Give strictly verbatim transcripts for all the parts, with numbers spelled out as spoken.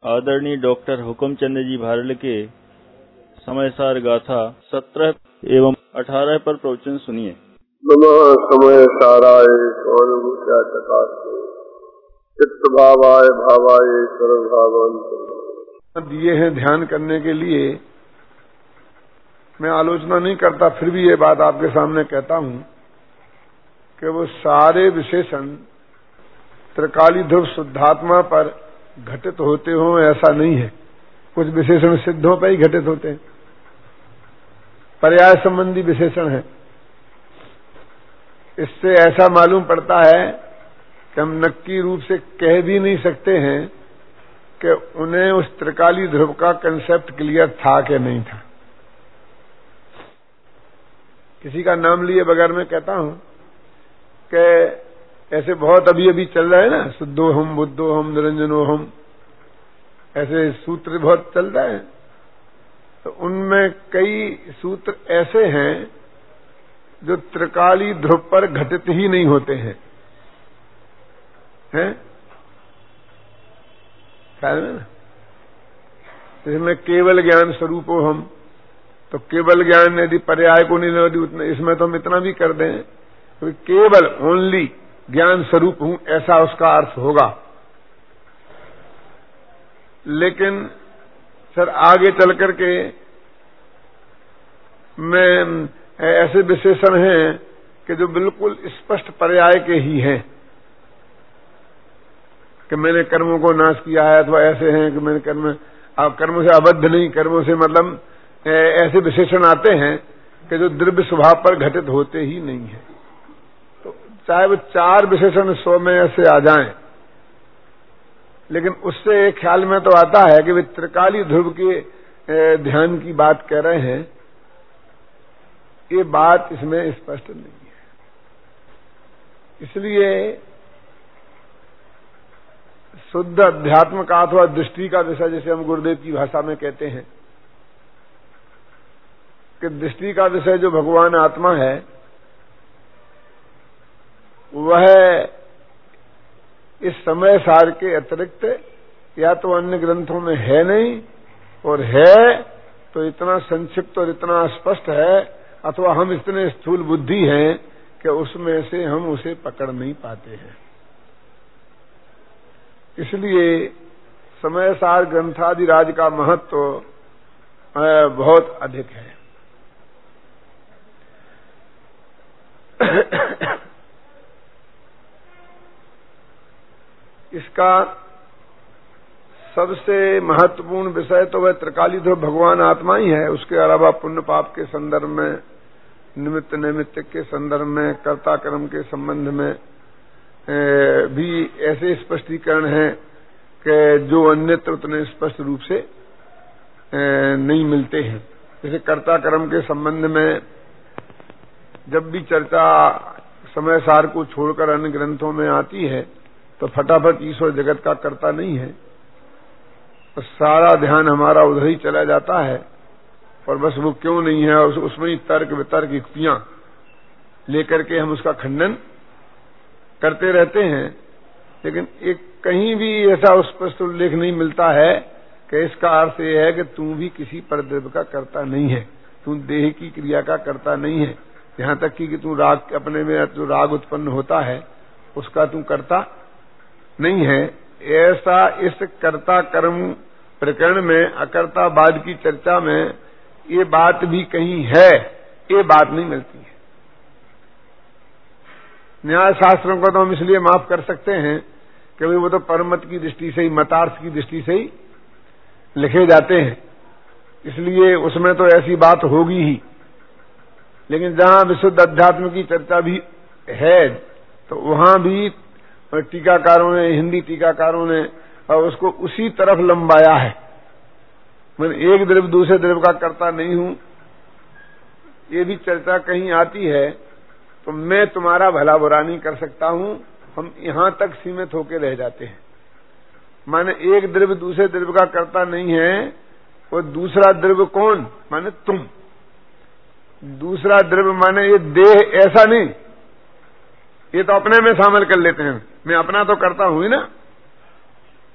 आदरणीय डॉक्टर हुकुमचंद जी भारल के समयसार गाथा सत्रह एवं अठारह पर प्रवचन सुनिए। नमः समय साराय सौरभूषा चकासे चित्त भावाय भावाय सर्व भावांतर दिए हैं ध्यान करने के लिए। मैं आलोचना नहीं करता, फिर भी ये बात आपके सामने कहता हूं कि वो सारे विशेषण त्रिकाली ध्रुव शुद्धात्मा पर घटित होते हों ऐसा नहीं है। कुछ विशेषण सिद्धों पर ही घटित होते हैं, पर्याय संबंधी विशेषण है। इससे ऐसा मालूम पड़ता है कि हम नक्की रूप से कह भी नहीं सकते हैं कि उन्हें उस त्रिकाली ध्रुव का कंसेप्ट क्लियर था कि नहीं था। किसी का नाम लिए बगैर मैं कहता हूं कि ऐसे बहुत अभी अभी चल रहा है ना, शुद्धोहम बुद्धोहम निरंजनोहम, ऐसे सूत्र बहुत चल रहे हैं। तो उनमें कई सूत्र ऐसे हैं जो त्रिकाली ध्रुव पर घटित ही नहीं होते हैं, हैं? ख्याल में ना, इसमें केवल ज्ञान स्वरूप हो हम, तो केवल ज्ञान यदि पर्याय को नहीं ले उतना, इसमें तो हम इतना भी कर दें तो केवल ओनली ज्ञान स्वरूप हूं, ऐसा उसका अर्थ होगा। लेकिन सर आगे चल करके मैं ऐसे विशेषण हैं कि जो बिल्कुल स्पष्ट पर्याय के ही हैं कि मैंने कर्मों को नाश किया है, अथवा ऐसे हैं कि मैंने कर्म अब कर्मों से अबद्ध नहीं, कर्मों से मतलब ऐसे विशेषण आते हैं कि जो द्रव्य स्वभाव पर घटित होते ही नहीं है। तो चाहे वो चार विशेषण सौ में ऐसे आ जाएं, लेकिन उससे एक ख्याल में तो आता है कि वे त्रिकाली ध्रुव के ध्यान की बात कह रहे हैं। ये बात इसमें स्पष्ट नहीं है। इसलिए शुद्ध अध्यात्म का अथवा दृष्टि का विषय, जैसे हम गुरुदेव की भाषा में कहते हैं कि दृष्टि का विषय जो भगवान आत्मा है वह इस समय सार के अतिरिक्त या तो अन्य ग्रंथों में है नहीं, और है तो इतना संक्षिप्त और इतना स्पष्ट है, अथवा हम इतने स्थूल बुद्धि हैं कि उसमें से हम उसे पकड़ नहीं पाते हैं। इसलिए समय सार ग्रंथादिराज का महत्व बहुत अधिक है। इसका सबसे महत्वपूर्ण विषय तो वह त्रिकाली ध्रुव भगवान आत्मा ही है। उसके अलावा पुण्य पाप के संदर्भ में, निमित्त नैमित्तिक के संदर्भ में, कर्ता कर्म के संबंध में भी ऐसे स्पष्टीकरण हैं कि जो अन्यत्र उतने स्पष्ट रूप से नहीं मिलते हैं। जैसे कर्ता कर्म के संबंध में जब भी चर्चा समय सार को छोड़कर अन्य ग्रंथों में आती है तो फटाफट ईश्वर जगत का कर्ता नहीं है, तो सारा ध्यान हमारा उधर ही चला जाता है। और बस वो क्यों नहीं है, उस, उसमें ही तर्क वितर्क युक्तियां लेकर के हम उसका खंडन करते रहते हैं। लेकिन एक कहीं भी ऐसा स्पष्ट उल्लेख नहीं मिलता है कि इसका अर्थ यह है कि तू भी किसी परद्रव्य का कर्ता नहीं है, तू देह की क्रिया का कर्ता नहीं है। यहां तक कि तू राग अपने में जो राग उत्पन्न होता है उसका तू कर्ता नहीं है। ऐसा इस कर्ता कर्म प्रकरण में अकर्तावाद की चर्चा में ये बात भी कहीं है, ये बात नहीं मिलती है। न्याय शास्त्रों को तो हम इसलिए माफ कर सकते हैं कि वो तो परमत की दृष्टि से ही, मतार्थ की दृष्टि से ही लिखे जाते हैं, इसलिए उसमें तो ऐसी बात होगी ही। लेकिन जहां विशुद्ध अध्यात्म की चर्चा भी है तो वहां भी टीकाकारों ने, हिंदी टीकाकारों ने उसको उसी तरफ लंबाया है। मैं एक द्रव्य दूसरे द्रव्य का कर्ता नहीं हूं, ये भी चर्चा कहीं आती है तो मैं तुम्हारा भला बुरा नहीं कर सकता हूं, हम यहां तक सीमित होकर रह जाते हैं। माने एक द्रव्य दूसरे द्रव्य का कर्ता नहीं है, वो दूसरा द्रव्य कौन? माने तुम। दूसरा द्रव्य माने ये देह ऐसा नहीं, ये तो अपने में शामिल कर लेते हैं। मैं अपना तो करता हूं ही ना,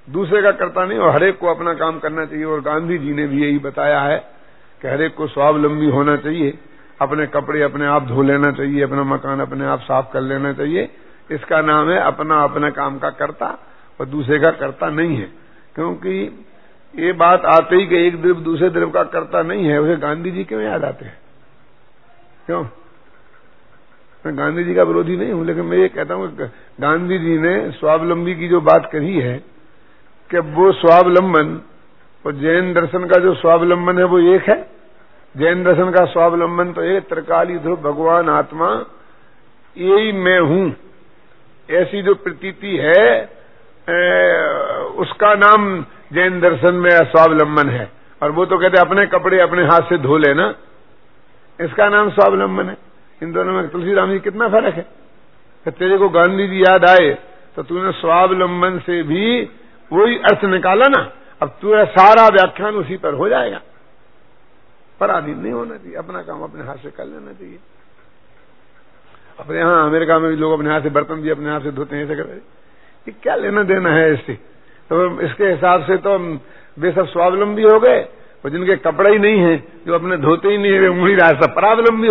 दूसरे का कर्ता नहीं, और हरेक को अपना काम करना चाहिए। और गांधी जी ने भी यही बताया है कि हरेक को स्वावलंबी होना चाहिए, अपने कपड़े अपने आप धो लेना चाहिए, अपना मकान अपने आप साफ कर लेना चाहिए। इसका नाम है अपना अपने काम का कर्ता, और दूसरे का कर्ता नहीं है। क्योंकि ये बात आते ही कि एक द्रव्य दूसरे द्रव्य का कर्ता नहीं है, उसे गांधी जी क्यों याद आते हैं? क्यों? मैं गांधी जी का विरोधी नहीं हूं, लेकिन मैं ये कहता हूं कि गांधी जी ने स्वावलंबी की जो बात कही है कि वो स्वावलंबन और जैन दर्शन का जो स्वावलंबन है वो एक है। जैन दर्शन का स्वावलंबन तो एक त्रिकाली ध्रुव भगवान आत्मा यही मैं हूं, ऐसी जो प्रतीति है ए, उसका नाम जैन दर्शन में स्वावलंबन है। और वो तो कहते अपने कपड़े अपने हाथ से धो लेना, इसका नाम स्वावलंबन है। इन दोनों में तुलसीराम जी कितना फर्क है। कि तेरे को गांधी जी याद आए तो तूने स्वावलंबन से भी वही अर्थ निकाला ना, अब तुझे सारा व्याख्यान उसी पर हो जाएगा। पराधीन नहीं होना चाहिए, अपना काम अपने हाथ से कर लेना चाहिए। अपने यहाँ अमेरिका में भी लोग अपने हाथ से बर्तन भी अपने हाथ से धोते हैं, ऐसे करते। ये क्या लेना देना है इससे? तो इसके हिसाब से तो वे सब स्वावलंबी हो गए, और जिनके कपड़े ही नहीं है, जो अपने धोते ही नहीं है, वे मुड़ी रास्ता परावलंबी